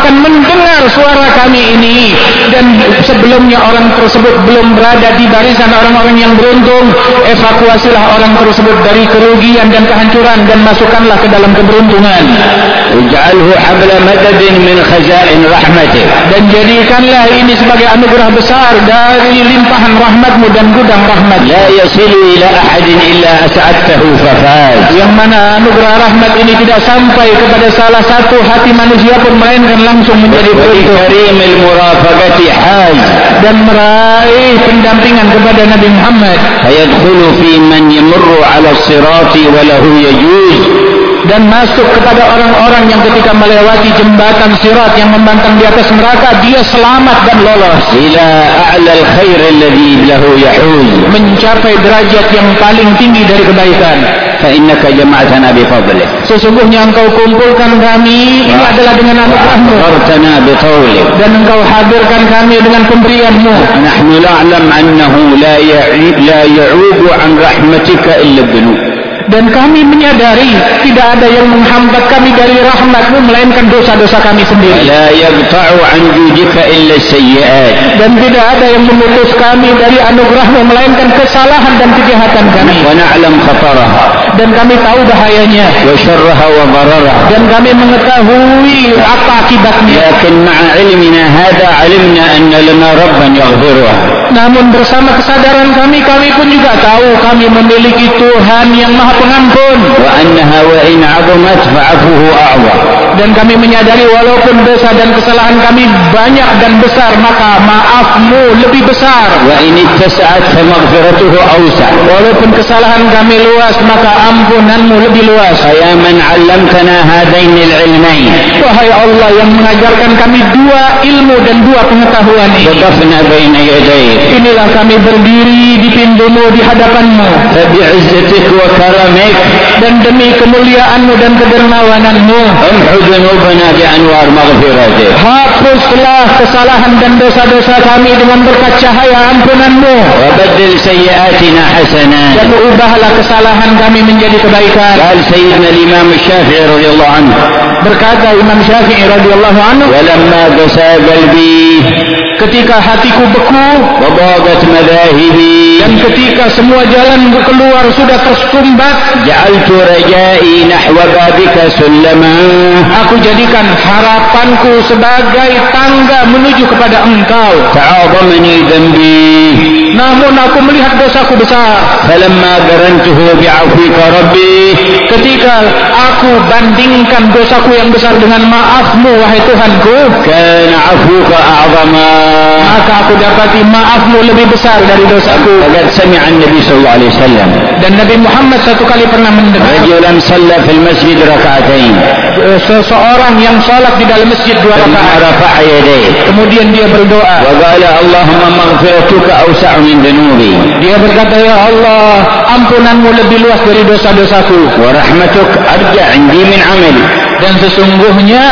akan mendengar suara kami ini, dan sebelumnya orang tersebut belum berada di barisan orang-orang yang beruntung, evakuasilah orang tersebut dari kerugian dan kehancuran dan masukkanlah ke dalam keberuntungan. Ij'alhu habla madadin min khazain rahmatik. Dan jadikanlah ini sebagai anugerah besar dari limpahan rahmatmu dan gudang rahmat. La yasilu ila ahadin illa as'adtahu fafaz. Yang mana anugerah rahmat ini tidak sampai kepada salah satu hati manusia pun, melainkan langsung menjadi beruntung. Karimil murafaqati haz. Dan meraih pendampingan kepada Nabi Muhammad. Fayadkhulu fi man yamurru ala as-sirati wa lahu yajuz. Dan masuk kepada orang-orang yang ketika melewati jembatan sirat yang membentang di atas neraka, dia selamat dan lolos ila a'la al-khair alladhi lahu yahuz, mencapai derajat yang paling tinggi dari kebaikan. Fa innaka jama'tana bi fadlik. Sesungguhnya engkau kumpulkan kami, ini adalah dengan anugerahmu, bi tawlik, dan engkau hadirkan kami dengan pemberianmu. Nahnu na'lam annahu la ya'ubu an rahmatika illa dhunub. Dan kami menyadari tidak ada yang menghambat kami dari rahmatmu melainkan dosa-dosa kami sendiri. La yaqta'u an judika illa sayyi'at. Dan tidak ada yang memutus kami dari anugerahmu melainkan kesalahan dan kejahatan kami. Wa na'lam khataraha. Dan kami tahu bahayanya. Wa syarraha wa dararaha. Dan kami mengetahui apa akibatnya. Lakin ma'a ilmina hadha 'alimna anna lana rabban yaghfiruha. Namun bersama kesadaran kami pun juga tahu kami memiliki Tuhan yang Maha Pengampun. Wa annaha wa in 'azamat fa'afuhu a'zam. Dan kami menyadari walaupun dosa dan kesalahan kami banyak dan besar, maka maafmu lebih besar. Wa in ittasa'at fa maghfiratuhu awsa'. Walaupun kesalahan kami luas, maka ampunanmu lebih luas. Ya man 'allamtana hadaini al-'ilmain. Wahai Allah yang mengajarkan kami dua ilmu dan dua pengetahuan ini. Waqafna baina yadayk. Inilah kami berdiri di pintumu, di hadapanmu. Fa bi'izzatik wa karamik. Dan demi kemuliaanmu dan kedermawananmu, amhu dhunubana bi anwar maghfiratik. Hapuslah kesalahan dan dosa-dosa kami dengan berkat cahaya ampunanmu. Wa baddil sayyi'atina hasanat. Dan ubahlah kesalahan kami menjadi kebaikan. Qala sayyidina al-imam Syafi'i radhiyallahu anhu. Berkata Imam Syafi'i radhiyallahu anhu, walamma qasa qalbi, ketika hatiku beku, wa bagat madhahibi, dan ketika semua jalan keluar sudah tersumbat, ja'altu raja'i nahwa babika sullama, aku jadikan harapanku sebagai tangga menuju kepada engkau. ta'adhamani dhanbi, namun aku melihat dosaku besar. falamma qarantuhu bi'afwika rabbi, ketika aku bandingkan dosaku yang besar dengan maafmu wahai Tuhanku, kana 'afwuka a'zama, maka aku dapati maafmu lebih besar dari dosaku. Faqad sami'a an-nabi sallallahu alaihi wasallam, dan Nabi Muhammad satu kali pernah mendengar rajulan shalla fil masjid raka'atain, seseorang yang salat di dalam masjid 2 rakaat, rafa'a yadayhi, kemudian dia berdoa, wa qala Allahumma maghfiratuka awsa'u min dhunubi, dia berkata, ya Allah, ampunanmu lebih luas dari dosa-dosaku, wa rahmatuk arja' 'indi min 'amali, dan sesungguhnya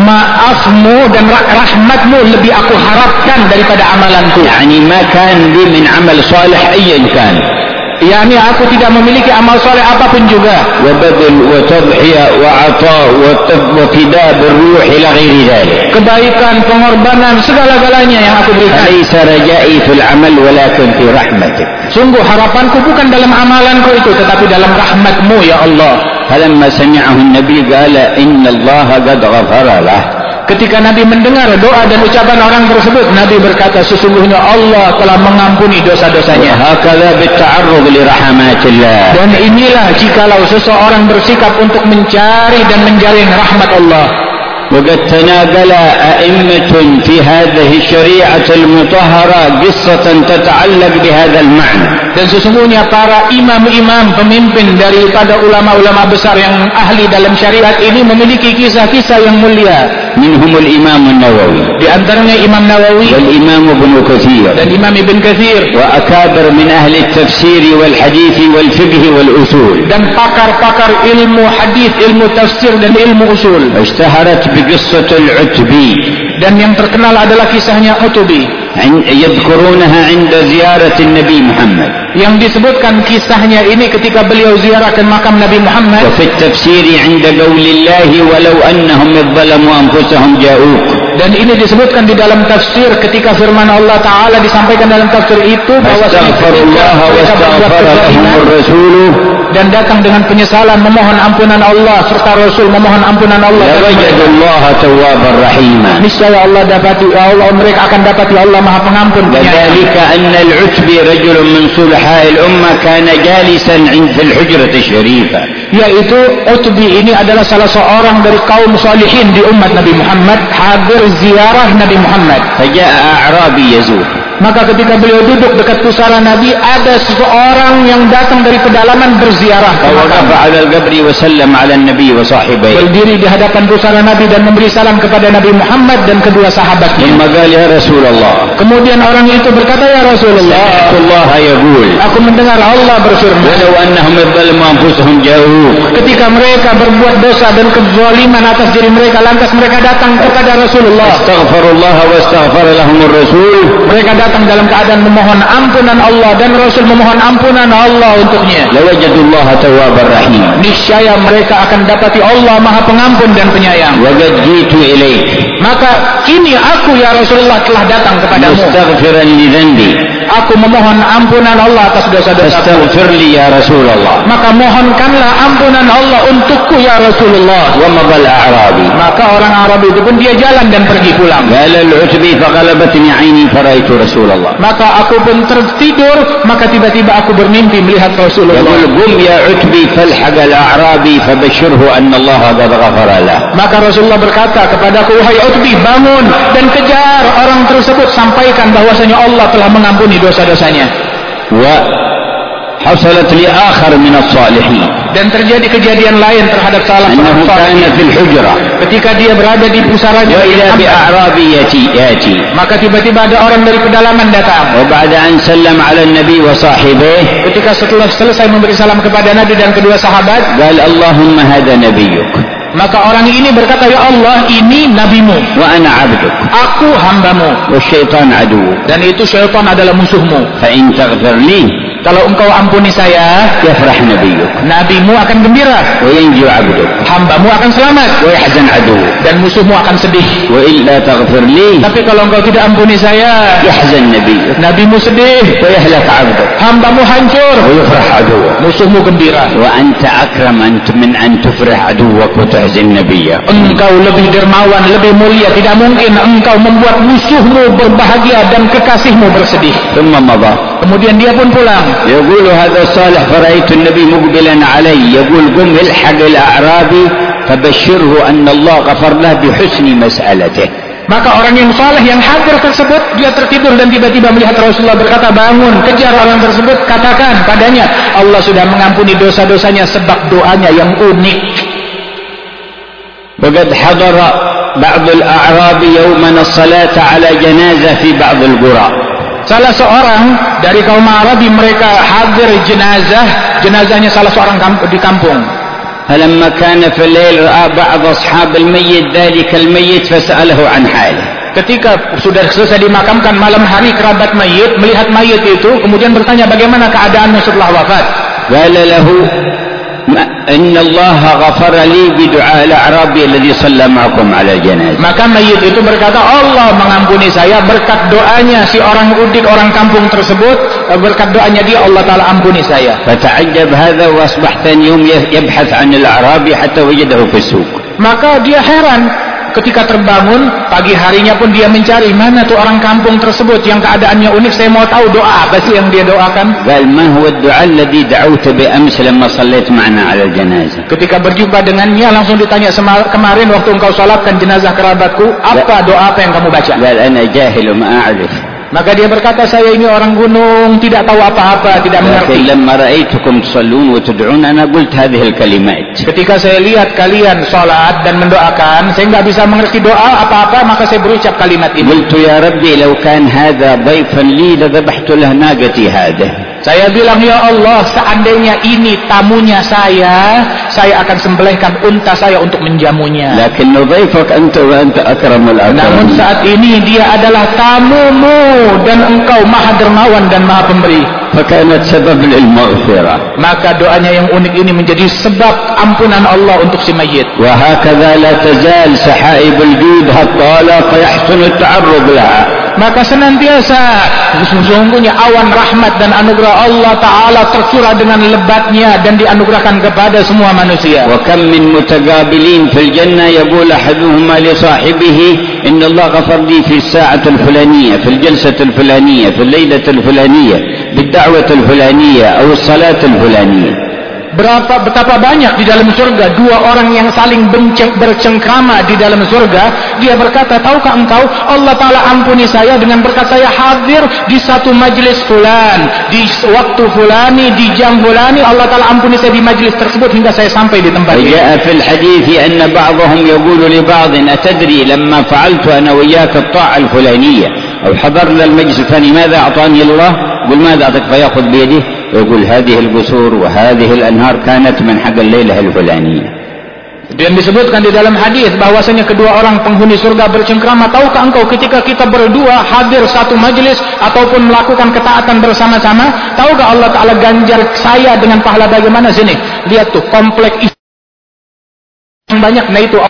maafmu dan rahmatmu lebih aku harapkan daripada amalanku. yani ma kan li min 'amal salih ayyan kan, yakni aku tidak memiliki amal soleh apapun juga. wa badl wa tadhiya wa 'ata wa fida bir-ruh ila ghairi dhalik, kebaikan, pengorbanan, segala-galanya yang aku berikan. laysa raja'i fil 'amal walakin fi rahmatik, sungguh harapanku bukan dalam amalanku itu, tetapi dalam rahmatmu ya Allah. falamma sami'ahu an-nabi qala inna Allah qad ghafara lah, ketika Nabi mendengar doa dan ucapan orang tersebut, Nabi berkata, sesungguhnya Allah telah mengampuni dosa-dosanya. hakadha bit-ta'arrud li rahmatillah, dan inilah jikalau seseorang bersikap untuk mencari dan menjaring rahmat Allah. وقد تناقل أئمة في هذه الشريعة المطهرة قصة تتعلق بهذا المعنى. Dan sesungguhnya para imam-imam pemimpin daripada ulama-ulama besar yang ahli dalam syariat ini memiliki kisah-kisah yang mulia. منهم الإمام النووي, di antaranya Imam Nawawi, والإمام ابن كثير, dan Imam Ibn Katsir, وأكابر من أهل التفسير والحديث والفقه والأصول, dan pakar-pakar ilmu hadis, ilmu tafsir dan ilmu usul. اشتهرت بقصة العتبي, dan yang terkenal adalah kisahnya Utubi, يذكرونها عند زيارة النبي محمد, yang disebutkan kisahnya ini ketika beliau ziarah ke makam Nabi Muhammad. وفي التفسير عند قول الله ولو أنهم إذ ظلموا أنفسهم جاءوك, Dan ini disebutkan di dalam tafsir ketika firman Allah Ta'ala disampaikan dalam tafsir itu bahwa dan datang dengan penyesalan memohon ampunan Allah serta Rasul memohon ampunan Allah. Niscaya Allah dapati Allah mereka akan dapati Allah Maha Pengampun. ذلك أن العتبي رجل من صلحاء الأمة كان جالسا في الحجرة الشريفة. Yaitu Utbi ini adalah salah seorang dari kaum salihin di umat Nabi Muhammad, hadir ziarah Nabi Muhammad. فجاء أعرابي يزور. Maka ketika beliau duduk dekat pusara Nabi, ada seseorang yang datang dari pedalaman berziarah. Berdiri di hadapan pusara Nabi dan memberi salam kepada Nabi Muhammad dan kedua sahabatnya. Kemudian orang itu berkata, ya Rasulullah, aku mendengar Allah berfirman, ketika mereka berbuat dosa dan kezaliman atas diri mereka, lantas mereka datang kepada Rasulullah. Mereka datang dalam keadaan memohon ampunan Allah dan Rasul memohon ampunan Allah untuknya. Lawajadullaha tawwabar rahim. Niscaya mereka akan dapati Allah Maha Pengampun dan Penyayang. Waqad jitu ilaik. Maka kini aku ya Rasulullah telah datang kepadamu. Mustaghfiran li dhanbi. Aku memohon ampunan Allah atas dosa-dosaku. Astaghfirli ya Rasulullah. Maka mohonkanlah ampunan Allah untukku ya Rasulullah. Wa madal a'rabi. Maka orang Arab itu pun dia jalan dan pergi pulang. Qala al-utbi faqalabatni 'aini faraitu Rasulullah. Maka aku pun tertidur, maka tiba-tiba aku bermimpi melihat Rasulullah. Yaqul qum ya utbi falhaq al-a'rabi fabashshirhu anna Allah qad ghafara lahu. Maka Rasulullah berkata kepadaku, wahai Utbi, bangun dan kejar orang tersebut, sampaikan bahwasanya Allah telah mengampuni dosa-dosanya. Wa hasalat li akhar min as-salihin. Dan terjadi kejadian lain terhadap salah seorang salih ketika dia berada di pusaranya. Wa ila bi a'rabi yati. Maka tiba-tiba ada orang dari pedalaman datang. Wa ba'da an sallam 'ala an-nabi wa sahibihi. Ketika setelah selesai memberi salam kepada Nabi dan kedua sahabat, qala Allahumma hada nabiyyuk. Maka orang ini berkata, ya Allah, ini nabimu. Wa ana 'abduk. Aku hambamu. Wa syaitan adu. Dan itu syaitan adalah musuhmu. Fa in taghfir li, kalau engkau ampuni saya, yafrah nabiyyuk. Nabimu akan gembira. Wa yanju 'abduk. Hambamu akan selamat. Wa yahzan adu. Dan musuhmu akan sedih. Wa illa taghfir li, tapi kalau engkau tidak ampuni saya, yahzan nabiyyuk. Nabimu sedih. Wa yahlak 'abduk. Hambamu hancur. Wa yafrah adu. Musuhmu gembira. Wa anta akram min an tufrih aduwak wa tahzin nabiyyak. Engkau lebih dermawan, lebih mulia. Tidak mungkin engkau membuat musuhmu berbahagia dan kekasihmu bersedih. Thumma madha. Kemudian dia pun pulang. يقول هذا صالح فرأيت النبي مقبلا علي يقول قم الحق الأعرابي فبشره أن الله غفر له بحسن مسألته. Maka orang yang saleh yang hadir tersebut, dia tertidur dan tiba-tiba melihat Rasulullah berkata, bangun, kejar orang tersebut, katakan padanya Allah sudah mengampuni dosa-dosanya sebab doanya yang unik. وقد حضر بعض الأعراب يوما الصلاة على جنازة في بعض القرى. Salah seorang dari kaum Arabi mereka hadir jenazahnya salah seorang di kampung. فلما كان في الليل رأى بعض أصحاب الميت ذلك الميت فسأله عن حاله. Ketika sudah selesai dimakamkan malam hari, kerabat mayit melihat mayit itu kemudian bertanya bagaimana keadaannya setelah wafat. قال له إن الله غفر لي بدعاء الأعرابي الذي صلى معكم على الجنازة. Maka mayit itu berkata, Allah mengampuni saya berkat doanya si orang udik orang kampung tersebut, berkat doanya dia Allah Ta'ala ampuni saya. فتعجب هذا وأصبح ثاني يوم يبحث عن الأعرابي حتى وجده في السوق. Maka dia heran. Ketika terbangun, pagi harinya pun dia mencari mana tuh orang kampung tersebut yang keadaannya unik. Saya mau tahu doa apa sih yang dia doakan. قال ما هو الدعاء الذي دعوت بأمس لما صليت معنا على الجنازة. Ketika berjumpa dengannya langsung ditanya, kemarin waktu engkau salatkan jenazah kerabatku, apa doa apa yang kamu baca? قال أنا جاهل وما أعرف. Maka dia berkata, saya ini orang gunung, tidak tahu apa-apa, tidak mengerti. لما رأيتكم تصلون وتدعون أنا قلت هذه الكلمات. Ketika saya lihat kalian salat dan mendoakan, saya enggak bisa mengerti doa apa-apa, maka saya berucap kalimat ini. قلت يا ربي لو كان هذا ضيفا لي لذبحت له ناقتي هذه. Saya bilang, ya Allah, seandainya ini tamunya saya akan sembelihkan unta saya untuk menjamunya. Namun saat ini dia adalah tamumu dan engkau maha dermawan dan maha pemberi. Maka doanya yang unik ini menjadi sebab ampunan Allah untuk si mayit. Maka senantiasa sesungguhnya awan rahmat dan anugerah Allah Ta'ala tercurah dengan lebatnya dan dianugerahkan kepada semua manusia. وكم من متقابلين في الجنة يقول أحدهما لصاحبه إن الله غفر لي في الساعة الفلانية في الجلسة الفلانية في الليلة الفلانية بالدعوة الفلانية أو الصلاة الفلانية. Betapa banyak di dalam surga dua orang yang saling bercengkrama di dalam surga. Dia berkata, tahukah engkau Allah Ta'ala ampuni saya dengan berkat saya hadir di satu majlis fulan, di waktu fulani, di jam fulani. Allah Ta'ala ampuni saya di majlis tersebut hingga saya sampai di tempat ini. جاء في الحديث أن بعضهم يقول لبعض أتدري لما فعلت أنا وياك الطاعة الفلانية أو حضرنا المجلس الفلاني ماذا أعطاني الله؟ قل ماذا أعطيك؟ فيأخذ بيده يقول هذه القصور وهذه الأنهار كانت من حق الليلة الفلانية. Dan disebutkan di dalam hadis bahwasanya kedua orang penghuni surga bercengkrama, tahukah engkau ketika kita berdua hadir satu majlis ataupun melakukan ketaatan bersama-sama, tahukah Allah Ta'ala ganjar saya dengan pahala bagaimana? Sini, lihat tuh komplek yang banyak, nah itu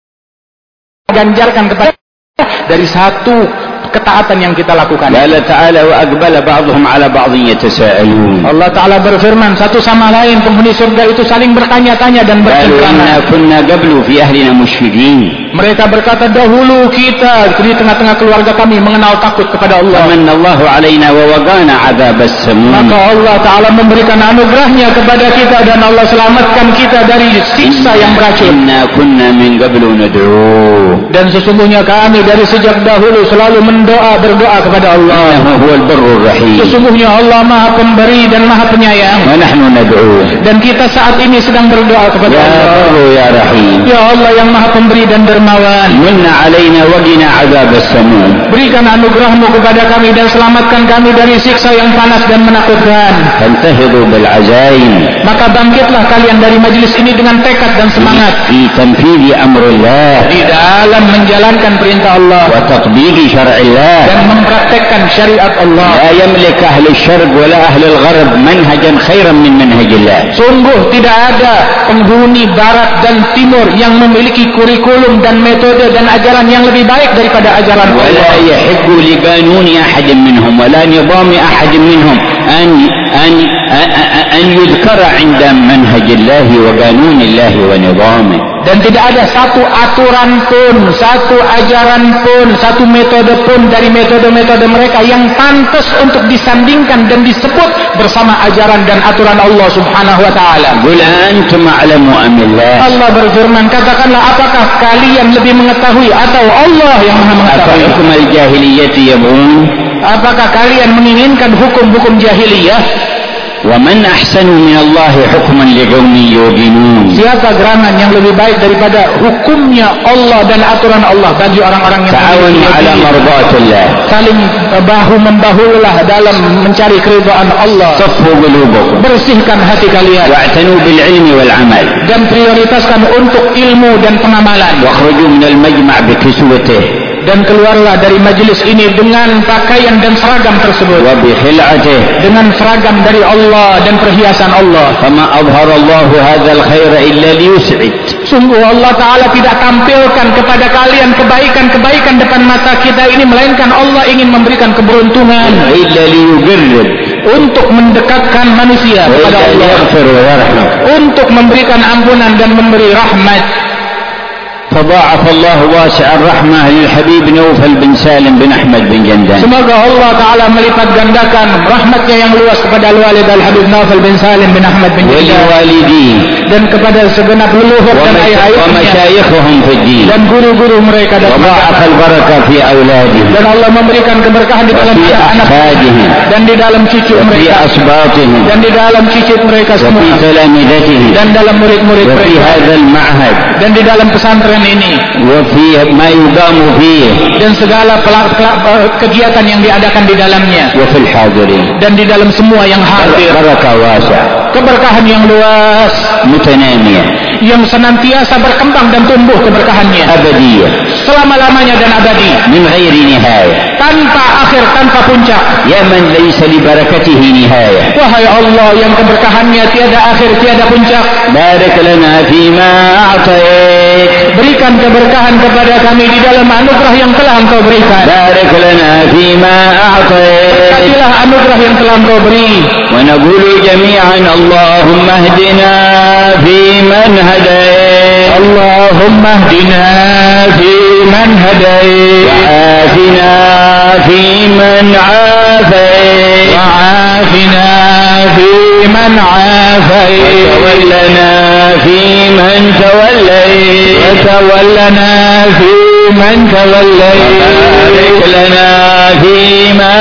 ganjarkan kepada dari satu ketaatan yang kita lakukan. Allah Ta'ala wa aqbala ba'dhum 'ala ba'dhin yatasaalun. Allah Ta'ala berfirman, satu sama lain penghuni surga itu saling bertanya-tanya dan bercengkrama. Kunna qablu fi ahlina musyfiqin. Mereka berkata, dahulu kita di tengah-tengah keluarga kami mengenal takut kepada Allah. Manallahu 'alaina wa waqana 'adzabas samum. Maka Allah Ta'ala memberikan anugerahnya kepada kita dan Allah selamatkan kita dari siksa yang beracun. Inna kunna min qablu nad'u. Dan sesungguhnya kami dari sejak dahulu selalu berdoa kepada Allah. Huwal barrur rahim. Sesungguhnya Allah Maha Pemberi dan Maha Penyayang. Wa nahnu nad'u. Dan kita saat ini sedang berdoa kepada Allah. Ya barru ya rahim. Ya Allah yang Maha Pemberi dan dermawan. Minna 'alaina wa qina 'adzabas samum. Berikan anugerah-Mu kepada kami dan selamatkan kami dari siksa yang panas dan menakutkan. Fantahidu bil 'azaim. Maka bangkitlah kalian dari majlis ini dengan tekad dan semangat fi tanfidhi amrillah. Di dalam menjalankan perintah Allah. Wa tatbiqi syar'illah. Dan mempraktekkan syariat Allah. La yamlik ahli syarq wala ahli al-gharb manhajan khairan min manhajillah. Sungguh tidak ada penghuni barat dan timur yang memiliki kurikulum dan metode dan ajaran yang lebih baik daripada ajaran Allah. Wala yahibbu li qanuni ahadin minhum wala nizami ahadin minhum an yudhkara 'inda manhajillah wa qanunillah wa nizamihi. Dan tidak ada satu aturan pun, satu ajaran pun, satu metode pun dari metode-metode mereka yang pantas untuk disandingkan dan disebut bersama ajaran dan aturan Allah Subhanahu wa Ta'ala. Qul antum a'lamu amillah. Allah berfirman, katakanlah apakah kalian lebih mengetahui atau Allah yang Maha mengetahui? Afakum al-jahiliyyati yabun. Apakah kalian menginginkan hukum-hukum jahiliyah? Wa man ahsanu min Allah hukman liqaumin yuqinun. Siapa gerangan yang lebih baik daripada hukumnya Allah dan aturan Allah bagi orang-orang yang ta'awanu ala mardatillah. Saling bahu-membahulah dalam mencari keridhaan Allah. Saffu qulubakum. Bersihkan hati kalian. Wa'tanu bil ilmi wal amal. Dan prioritaskan untuk ilmu dan pengamalan. Wakhruju minal majma' bi kiswatihi. Dan keluarlah dari majlis ini dengan pakaian dan seragam tersebut. Wa bi khil'atihi. Dengan seragam dari Allah dan perhiasan Allah. Fama adhara Allahu hadzal khaira illa liyus'id. Sungguh Allah Ta'ala tidak tampilkan kepada kalian kebaikan-kebaikan depan mata kita ini, melainkan Allah ingin memberikan keberuntungan. Illa liyughirr. Untuk mendekatkan manusia kepada Allah. Untuk memberikan ampunan dan memberi rahmat. فضاعف الله واسع الرحمة للحبيب نوفل بن سالم بن أحمد بن جندان. Semoga Allah Ta'ala melipat gandakan rahmatnya yang luas kepada Al-Walid Al-Habib Naufal bin Salim bin Ahmad bin Jandan. Dan kepada segenap leluhur dan ayah-ayahnya. Dan guru-guru mereka. Dan Allah memberikan keberkahan di dalam anak-anak. Dan di dalam cucu mereka. Dan di dalam cicit mereka semua. Dan dalam murid-murid mereka. Dan di dalam pesantren kegiatan ini, وفيه ما يقام فيه، dan segala kegiatan yang diadakan di dalamnya, وفي الحاضرين، dan di dalam semua yang hadir. بركة واسعة، keberkahan yang luas, متنامية، yang senantiasa berkembang dan tumbuh keberkahannya, أبدية، selama-lamanya dan abadi, من غير نهاية، tanpa akhir, tanpa puncak. يا من ليس لبركته نهاية، Wahai Allah yang keberkahannya tiada akhir, tiada puncak, بارك لنا فيما أعطيت، berikan keberkahan kepada kami di dalam anugerah yang telah Engkau berikan. بارك لنا فيما أعطيت، Berkatilah anugerah yang telah Engkau beri. ونقول جميعا اللهم اهدنا فيمن هديت، اللهم اهدنا فيمن هديت، وعافنا فيمن عافيت، وعافنا فيمن عافيت، وتولنا فيمن توليت، وتولنا فيمن توليت، وبارك لنا فيما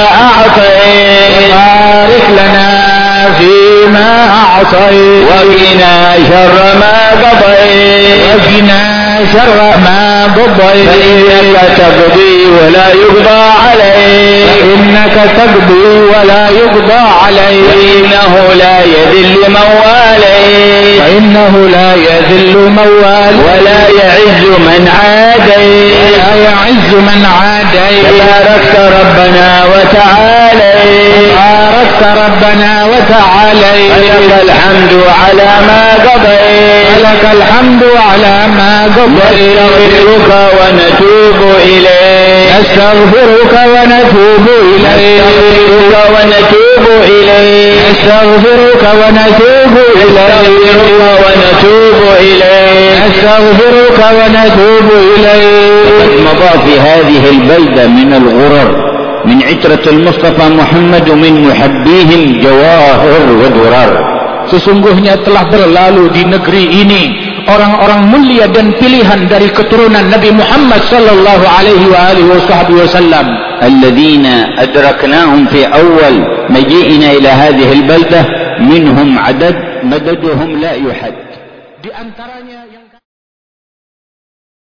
أعطيت، وبارك لنا فيما أعطيت، وقنا شر ما قضيت، وقنا شر ما قضيت، فإنك تقضي ولا يقضى عليك، فإنك تقضي ولا يقضى عليك، وإنه لا يذل من واليت، فإنه لا يذل من واليت، ولا يعز من عاديت، ولا يعز من عاديت. تباركت ربنا وتعاليت، باركت ربنا وتعاليت، ولك الحمد على ما قضيت، ولك الحمد على ما قضيت. نستغفرك ونتوب إليك، نستغفرك ونتوب إليك، نستغفرك ونتوب إليك، نستغفرك ونتوب إليك، ونتوب إليك. نستغفرك ونتوب إليك. وقد مضى في هذه البلدة من الغرر من عترة المصطفى محمد ومن محبيهم جواهر ودرر. Sesungguhnya telah berlalu di negeri ini orang-orang mulia dan pilihan dari keturunan Nabi Muhammad sallallahu alaihi wasallam, الذين أدركناهم في أول مجيئنا إلى هذه البلدة، منهم عدد مددهم لا يحد. di antaranya yang